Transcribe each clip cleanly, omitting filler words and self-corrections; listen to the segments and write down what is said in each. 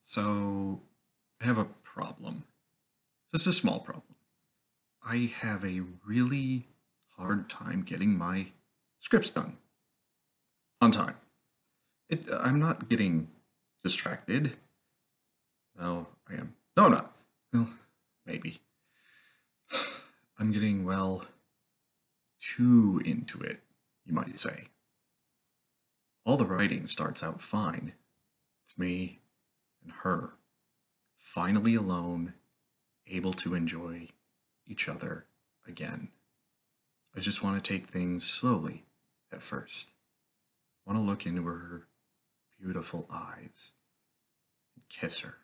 So, I have a problem. Just a small problem. I have a really hard time getting my scripts done on time. I'm not getting distracted. No, I am. No, I'm not. Well, maybe. I'm getting, well, too into it, you might say. All the writing starts out fine. It's me and her, finally alone, able to enjoy each other again. I just want to take things slowly at first. I want to look into her beautiful eyes and kiss her.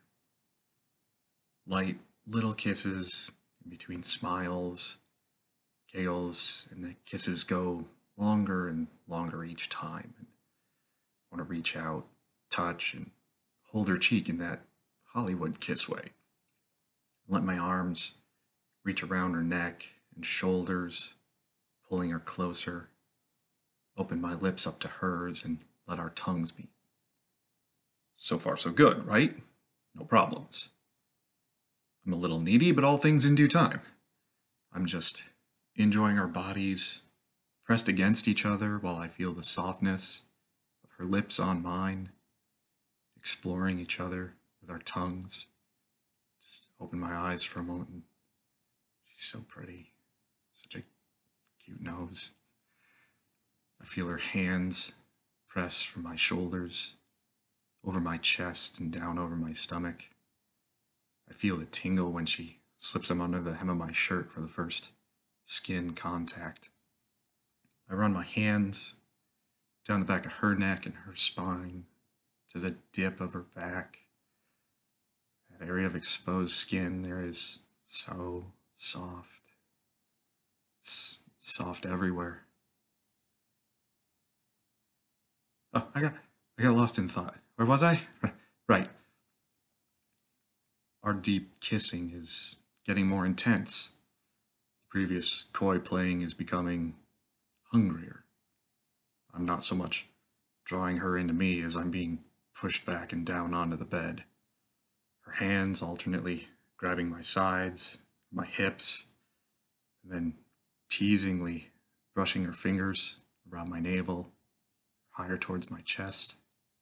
Light little kisses in between smiles, giggles, and the kisses go longer and longer each time. And I want to reach out, touch, and hold her cheek in that Hollywood kiss way. Let my arms reach around her neck and shoulders, pulling her closer. Open my lips up to hers and let our tongues meet. So far, so good, right? No problems. I'm a little needy, but all things in due time. I'm just enjoying our bodies pressed against each other while I feel the softness of her lips on mine, exploring each other with our tongues. Just open my eyes for a moment and she's so pretty. Such a cute nose. I feel her hands press from my shoulders, over my chest and down over my stomach. I feel the tingle when she slips them under the hem of my shirt for the first skin contact. I run my hands down the back of her neck and her spine to the dip of her back. That area of exposed skin there is so soft. It's soft everywhere. Oh, I got lost in thought. Where was I? Right. Our deep kissing is getting more intense. The previous coy playing is becoming hungrier. I'm not so much drawing her into me as I'm being pushed back and down onto the bed. Her hands alternately grabbing my sides, my hips, and then teasingly brushing her fingers around my navel, higher towards my chest.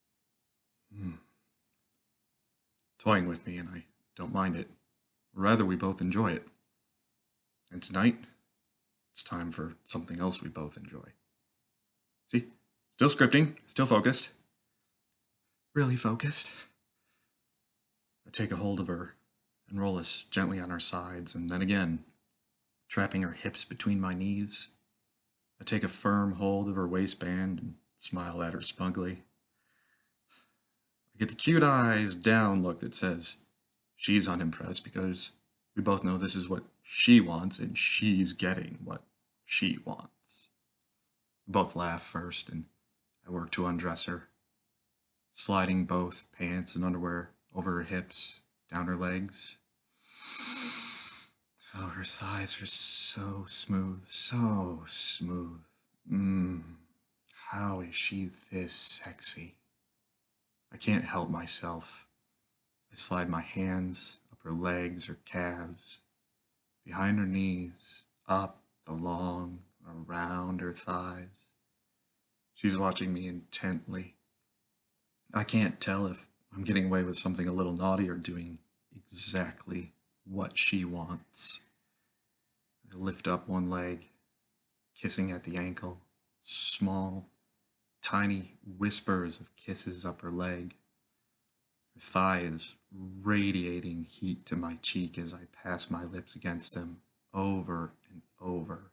Toying with me, and I don't mind it. Rather, we both enjoy it. And tonight, it's time for something else we both enjoy. See? Still scripting, still focused. Really focused. I take a hold of her and roll us gently on our sides, and then again, trapping her hips between my knees. I take a firm hold of her waistband and smile at her smugly. I get the cute eyes down look that says she's unimpressed because we both know this is what she wants and she's getting what she wants. We both laugh first and I work to undress her, sliding both pants and underwear over her hips, down her legs. Oh, her thighs are so smooth, so smooth. How is she this sexy? I can't help myself. I slide my hands up her legs or calves, behind her knees, up, along, around her thighs. She's watching me intently. I can't tell if I'm getting away with something a little naughty or doing exactly what she wants. I lift up one leg, kissing at the ankle, small, tiny whispers of kisses up her leg. Her thigh is radiating heat to my cheek as I pass my lips against them over and over.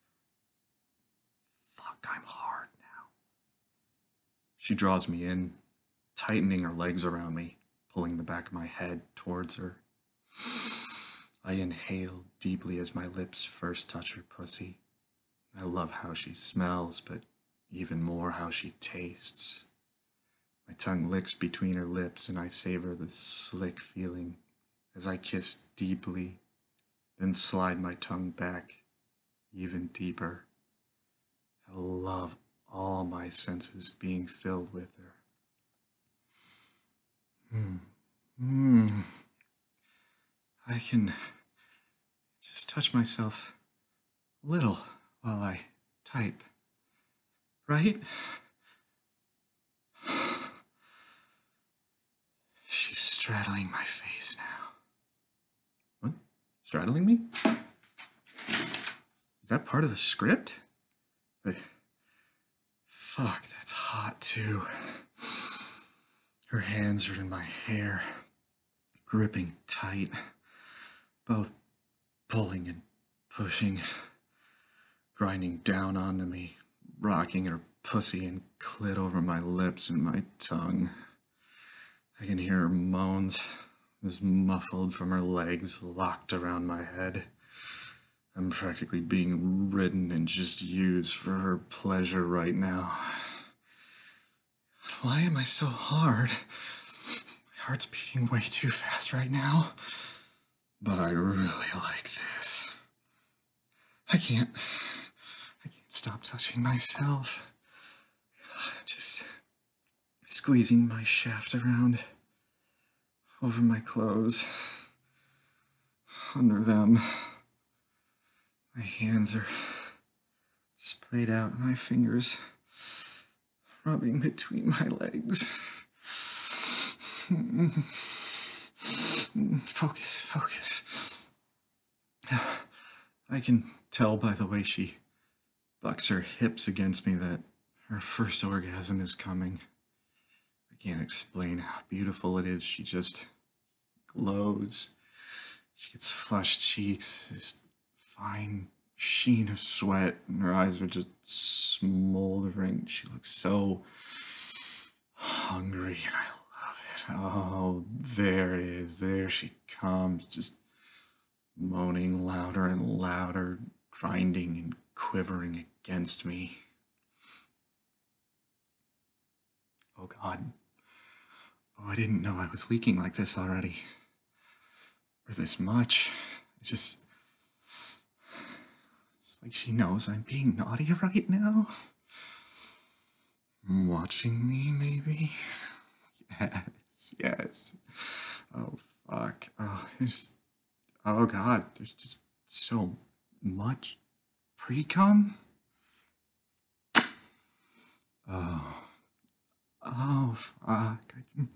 Fuck, I'm hard now. She draws me in, tightening her legs around me, pulling the back of my head towards her. I inhale deeply as my lips first touch her pussy. I love how she smells, but even more how she tastes. My tongue licks between her lips and I savor the slick feeling as I kiss deeply, then slide my tongue back even deeper. I love all my senses being filled with her. I can just touch myself a little while I type, right? She's straddling my face now. What? Straddling me? Is that part of the script? But fuck, that's hot too. Her hands are in my hair, gripping tight, both pulling and pushing, grinding down onto me, rocking her pussy and clit over my lips and my tongue. I can hear her moans, as muffled from her legs locked around my head. I'm practically being ridden and just used for her pleasure right now. Why am I so hard? My heart's beating way too fast right now. But I really like this. I can't stop touching myself. Just squeezing my shaft around over my clothes. Under them, my hands are splayed out, my fingers rubbing between my legs. Focus. I can tell by the way she bucks her hips against me that her first orgasm is coming. I can't explain how beautiful it is. She just glows. She gets flushed cheeks, this fine sheen of sweat, and her eyes are just smoldering. She looks so hungry, and I love it. Oh, there it is. There she comes, just moaning louder and louder, grinding and quivering against me. Oh, God. Oh, I didn't know I was leaking like this already. Or this much. It's like she knows I'm being naughty right now. Watching me, maybe? Yes. Oh, fuck. Oh, God, there's just so much pre-cum. Oh, fuck.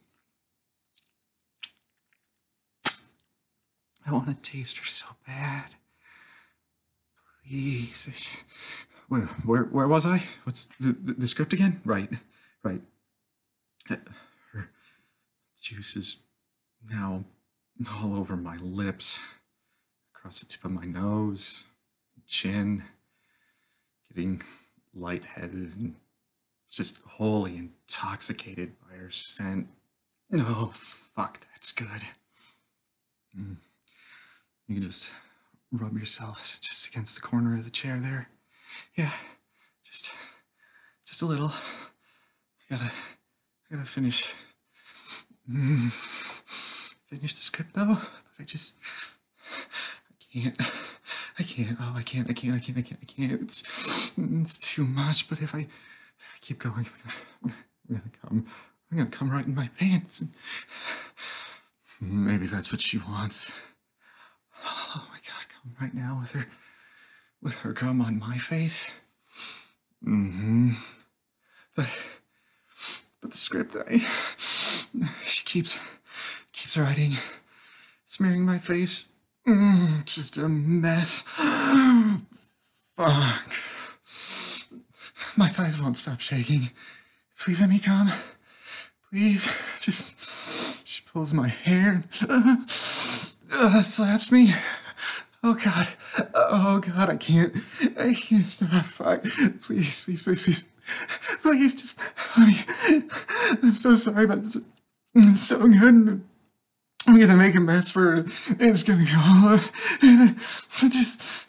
I want to taste her so bad. Please. Where was I? What's the script again? Right. Her juice is now all over my lips, across the tip of my nose, chin, getting lightheaded and just wholly intoxicated by her scent. Oh, fuck, that's good. You can just rub yourself just against the corner of the chair there. Yeah, just a little. I gotta finish the script though. But I can't. Oh, I can't. It's too much. But if I keep going, I'm gonna come right in my pants. And maybe that's what she wants. Oh my God, come right now with her gum on my face. But the script, she keeps writing, smearing my face. It's just a mess. Fuck. My thighs won't stop shaking. Please let me come. Please, she pulls my hair and slaps me. Oh God, I can't stop. Fuck. Please, just let me. I'm so sorry, but it's so good. I'm gonna make a mess for her. It's gonna go all just.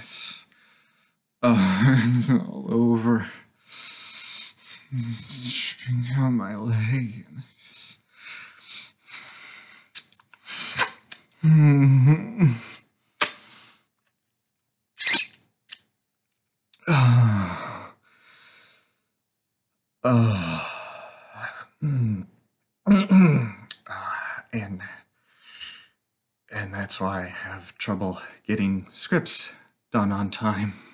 It's all over. dripping down my leg. And Mhm. Ah. Mm. and that's why I have trouble getting scripts done on time.